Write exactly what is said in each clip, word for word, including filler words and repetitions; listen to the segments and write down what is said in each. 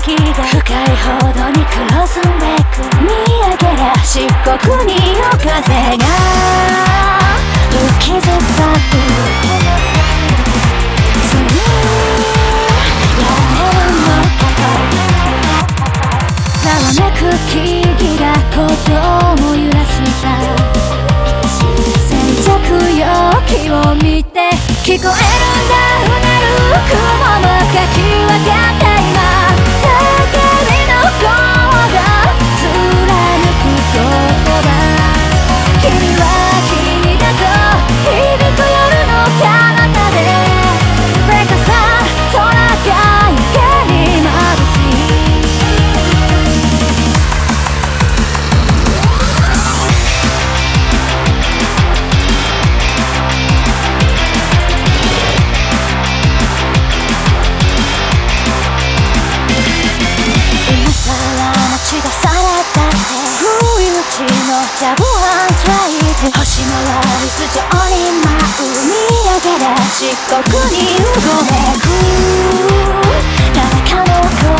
時が深いほどにクロスメイク見上げりゃ漆黒に夜風が吹きずさるついやめるのかざわめく木々がことも揺らした静寂よ気を見て聞こえるんだうなる雲のかき分けて今叫びの声が貫く言葉君は君だと響く夜の彼方でブレイクさ空が池に眩しいのジャブワントライで星のリス上に舞う見上げれ漆黒にうごめく誰かの声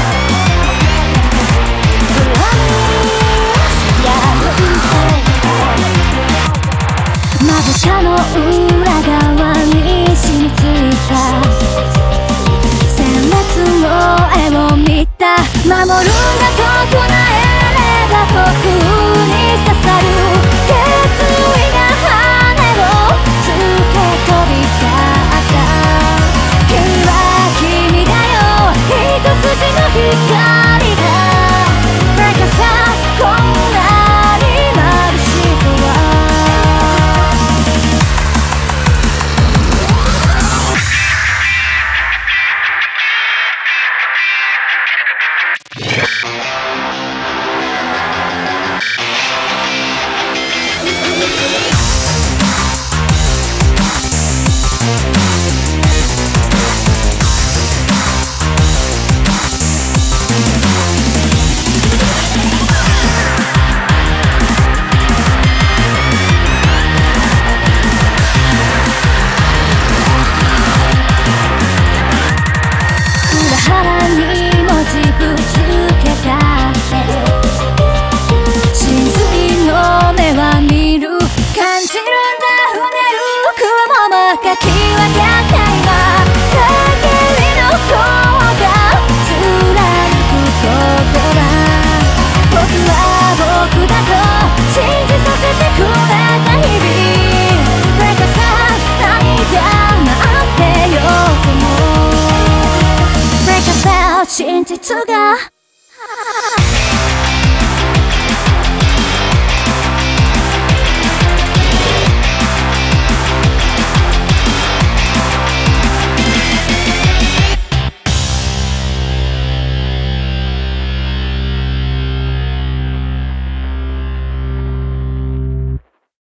プラミスやるまぶたの裏側に染みついた鮮烈の絵を見た守るんだと唱えれば僕に刺さる決意が羽をつけ飛び立った君は君だよ一筋の光